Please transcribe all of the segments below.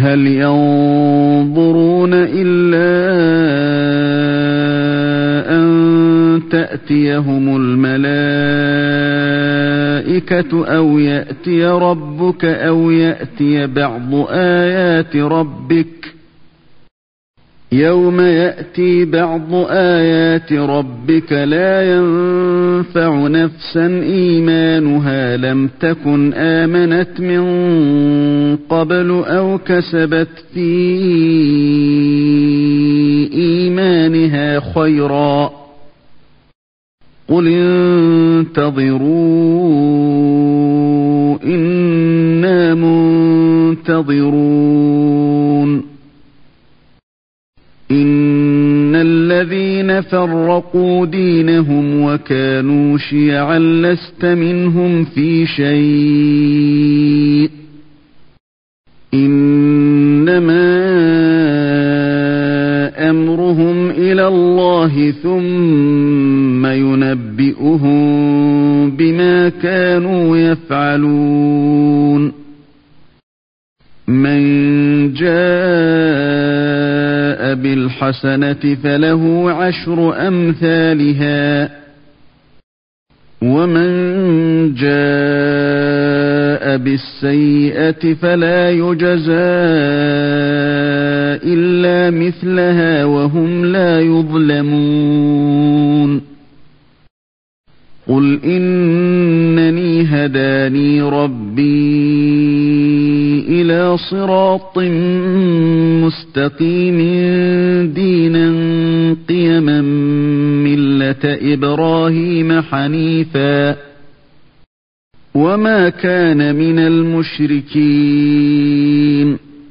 هل ينظرون إلا أن تأتيهم الملائكة أو يأتي ربك أو يأتي بعض آيات ربك يوم يأتي بعض آيات ربك لا ينفع نفسا إيمانها لم تكن آمنت من قبل أو كسبت في إيمانها خيرا قل انتظروا إنا منتظرون إن الذين فرقوا دينهم وكانوا شيعا لست منهم في شيء إنما أمرهم إلى الله ثم ينبئهم بما كانوا يفعلون من جاء بالحسنة فله عشر أمثالها ومن جاء بالسيئة فلا يجزى إلا مثلها وهم لا يظلمون قل إنني هداني ربي إلى صراط مستقيم دينا قيما ملة إبراهيم حنيفا وما كان من المشركين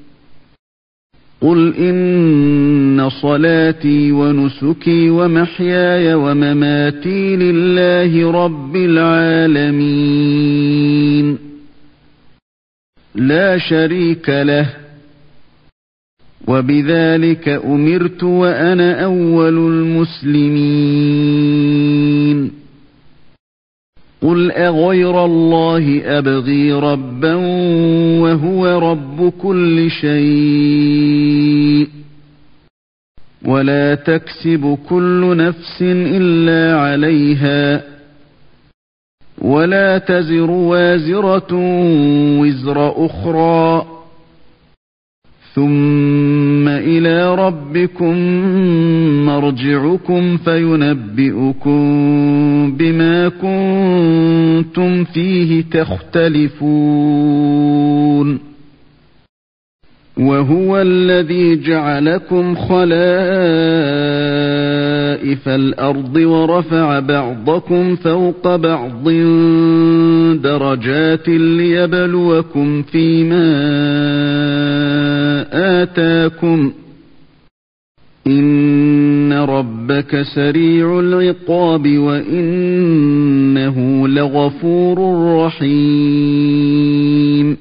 قل إن صلاتي ونسكي ومحياي ومماتي لله رب العالمين لا شريك له وبذلك أمرت وأنا أول المسلمين قل أغير الله أبغي ربا وهو رب كل شيء ولا تكسب كل نفس إلا عليها ولا تزر وازرة وزر أخرى ثم إلى ربكم مرجعكم فينبئكم بما كنتم فيه تختلفون وهو الذي جعلكم خلائف الأرض ورفع بعضكم فوق بعض درجات ليبلوكم فيما آتاكم إن ربك سريع العقاب وإنه لغفور رحيم